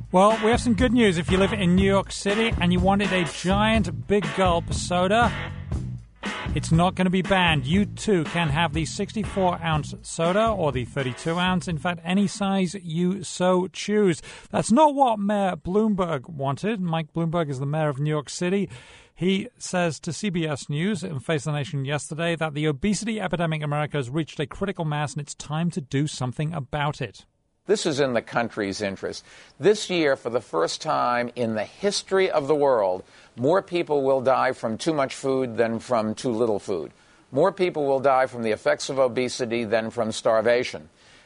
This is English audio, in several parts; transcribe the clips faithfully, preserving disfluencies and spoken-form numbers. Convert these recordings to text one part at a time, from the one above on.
Well, we have some good news. If you live in New York City and you wanted a giant big gulp soda, it's not going to be banned. You too can have the sixty-four ounce soda or the thirty-two ounce. In fact, any size you so choose. That's not what Mayor Bloomberg wanted. Mike Bloomberg is the mayor of New York City. He says to C B S News and Face the Nation yesterday that the obesity epidemic in America has reached a critical mass and it's time to do something about it. This is in the country's interest. This year, for the first time in the history of the world, more people will die from too much food than from too little food. More people will die from the effects of obesity than from starvation.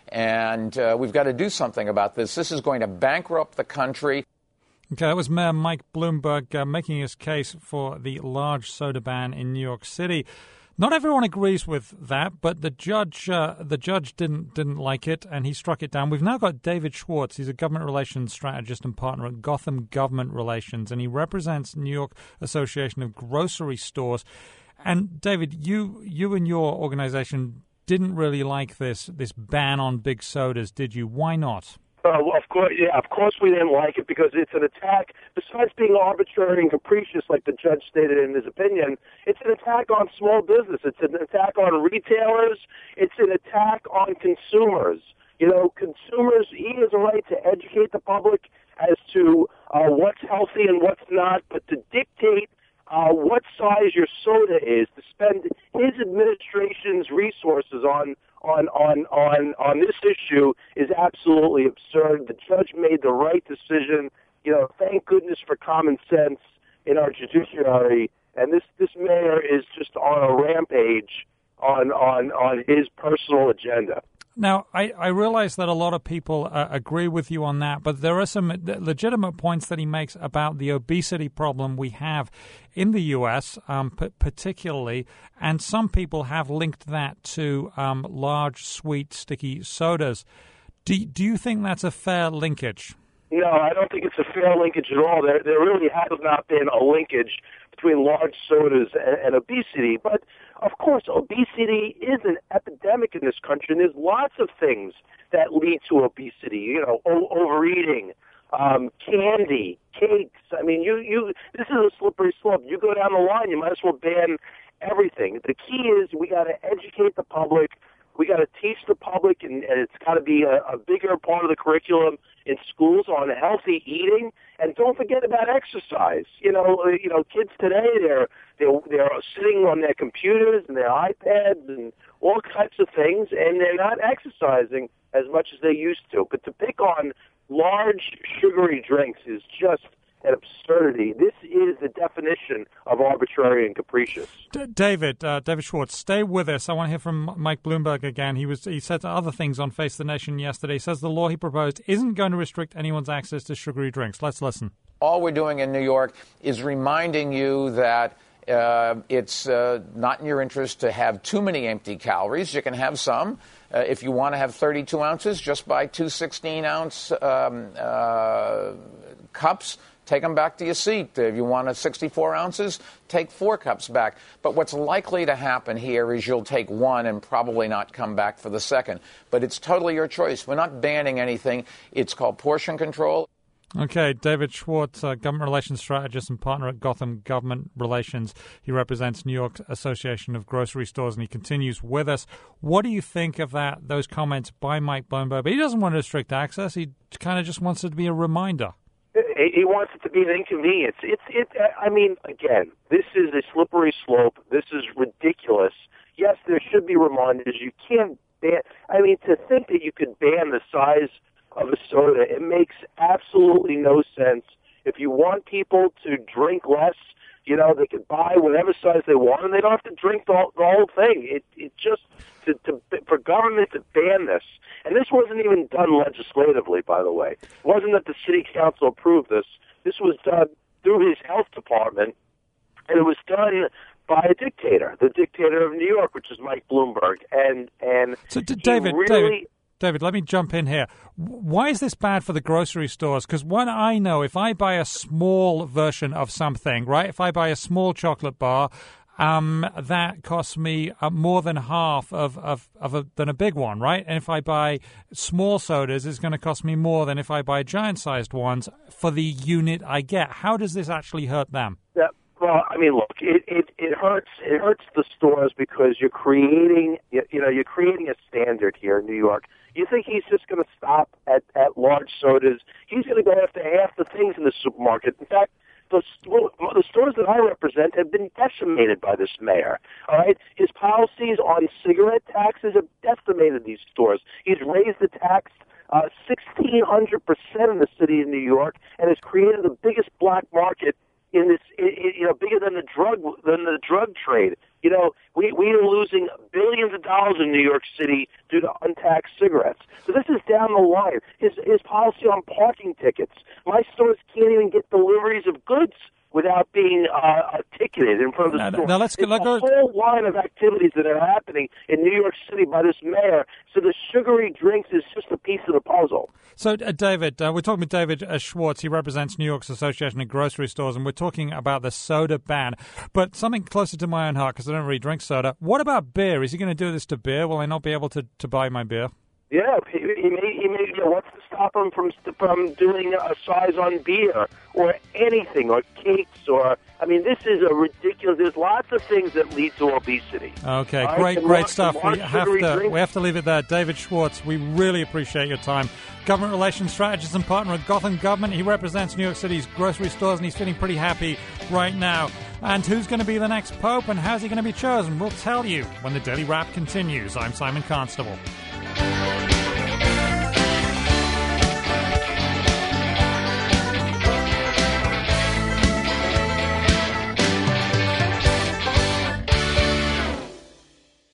And uh, we've got to do something about this. This is going to bankrupt the country. Okay, that was Mayor Mike Bloomberg uh, making his case for the large soda ban in New York City. Not everyone agrees with that, but the judge uh, the judge didn't didn't like it, and he struck it down. We've now got David Schwartz. He's a government relations strategist and partner at Gotham Government Relations, and he represents New York Association of Grocery Stores. And David, you you and your organization didn't really like this this ban on big sodas, did you? Why not? Uh, well, of course, yeah, of course we didn't like it because it's an attack. Besides being arbitrary and capricious, like the judge stated in his opinion, it's an attack on small business. It's an attack on retailers. It's an attack on consumers. You know, consumers, he has a right to educate the public as to uh, what's healthy and what's not, but to dictate uh, what size your soda is, to spend his administration's resources on on on on on this issue is absolutely absurd. The judge made the right decision. You know, thank goodness for common sense in our judiciary. And this this mayor is just on a rampage on on on his personal agenda. Now, I, I realize that a lot of people uh, agree with you on that, but there are some legitimate points that he makes about the obesity problem we have in the U S, um, p- particularly, and some people have linked that to um, large, sweet, sticky sodas. Do, do you think that's a fair linkage? No, I don't think it's a fair linkage at all. There, there really has not been a linkage between large sodas and, and obesity. But, of course, obesity is an epidemic in this country, and there's lots of things that lead to obesity. You know, o- overeating, um, candy, cakes. I mean, you, you. This is a slippery slope. You go down the line, you might as well ban everything. The key is we got to educate the public. We got to teach the public, and, and it's got to be a, a bigger part of the curriculum in schools on healthy eating. And don't forget about exercise. You know, uh, you know, kids today they're they're they're sitting on their computers and their iPads and all types of things, and they're not exercising as much as they used to. But to pick on large sugary drinks is just an absurdity. This is the definition of arbitrary and capricious. D- David, uh, David Schwartz, stay with us. I want to hear from Mike Bloomberg again. He was he said other things on Face the Nation yesterday. He says the law he proposed isn't going to restrict anyone's access to sugary drinks. Let's listen. All we're doing in New York is reminding you that uh, it's uh, not in your interest to have too many empty calories. You can have some. Uh, if you want to have thirty-two ounces, just buy two sixteen-ounce um, uh, cups. Take them back to your seat. If you want a sixty-four ounces, take four cups back. But what's likely to happen here is you'll take one and probably not come back for the second. But it's totally your choice. We're not banning anything. It's called portion control. Okay, David Schwartz, uh, government relations strategist and partner at Gotham Government Relations. He represents New York Association of Grocery Stores, and he continues with us. What do you think of that? Those comments by Mike Bloomberg? But he doesn't want to restrict access. He kind of just wants it to be a reminder. He wants it to be an inconvenience. It's it. I mean, again, this is a slippery slope. This is ridiculous. Yes, there should be reminders. You can't ban. I mean, to think that you could ban the size of a soda, it makes absolutely no sense. If you want people to drink less, you know, they could buy whatever size they want, and they don't have to drink the, the whole thing. It it just to, to for government to ban this. And this wasn't even done legislatively, by the way. It wasn't that the city council approved this. This was done through his health department, and it was done by a dictator, the dictator of New York, which is Mike Bloomberg. And and so, d- David, really, David, David, let me jump in here. Why is this bad for the grocery stores? Because one, I know if I buy a small version of something, right? If I buy a small chocolate bar, um, that costs me uh, more than half of, of, of a, than a big one, right? And if I buy small sodas, it's going to cost me more than if I buy giant-sized ones for the unit I get. How does this actually hurt them? Yeah. Well, I mean, look, it, it, it hurts. It hurts the stores because you're creating, you, you know, you're creating a standard here in New York. You think he's just going to stop at, at large sodas? He's going to go after half the things in the supermarket. In fact, the, the stores that I represent have been decimated by this mayor. All right, his policies on cigarette taxes have decimated these stores. He's raised the tax uh, sixteen hundred percent in the city of New York, and has created the biggest black market in this, you know, bigger than the drug than the drug trade. You know, we we are losing billions of dollars in New York City due to untaxed cigarettes. So this is down the line. His his policy on parking tickets. My stores can't even get deliveries of goods without being uh, ticketed in front of the now, store. Now let's It's let's a go. whole line of activities that are happening in New York City by this mayor. So the sugary drinks is just a piece of the puzzle. So, uh, David, uh, we're talking with David uh, Schwartz. He represents New York's Association of Grocery Stores, and we're talking about the soda ban. But something closer to my own heart, because I don't really drink soda. What about beer? Is he going to do this to beer? Will I not be able to, to buy my beer? Yeah, he, he may, he may, you know, what's to stop him from from doing a size on beer or anything, or cakes, or, I mean, this is a ridiculous, there's lots of things that lead to obesity. Okay, All great, right? great Large- stuff. We large have sugary to drinks- we have to leave it there. David Schwartz, we really appreciate your time. Government relations strategist and partner at Gotham Government. He represents New York City's grocery stores, and he's feeling pretty happy right now. And who's going to be the next pope, and how's he going to be chosen? We'll tell you when the Daily Wrap continues. I'm Simon Constable.